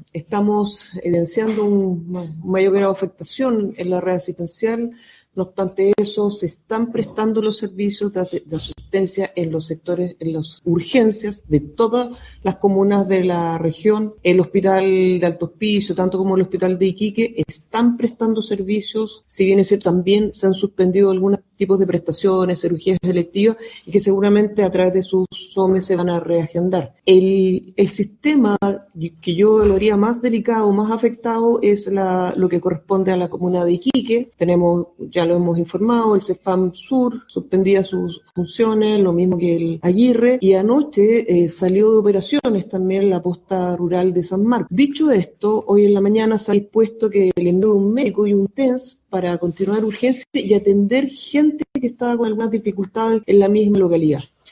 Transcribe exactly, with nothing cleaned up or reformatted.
estamos evidenciando un, un mayor grado de afectación en la red asistencial. No obstante eso, se están prestando los servicios de, de asistencia en los sectores, en las urgencias de todas las comunas de la región. El hospital de Alto Hospicio, tanto como el hospital de Iquique, están prestando servicios. Si bien es cierto, también se han suspendido algunos tipos de prestaciones, cirugías electivas, y que seguramente a través de sus S O M E se van a reagendar. El, el sistema que yo lo haría más delicado, más afectado, es la, lo que corresponde a la comuna de Iquique. Tenemos, ya lo hemos informado, el CEFAM Sur suspendía sus funciones, lo mismo que el Aguirre, y anoche eh, salió de operaciones también la posta rural de San Marcos. Dicho esto, hoy en la mañana se ha dispuesto que el envío de un médico y un T E N S para continuar urgencia y atender gente que estaba con algunas dificultades en la misma localidad.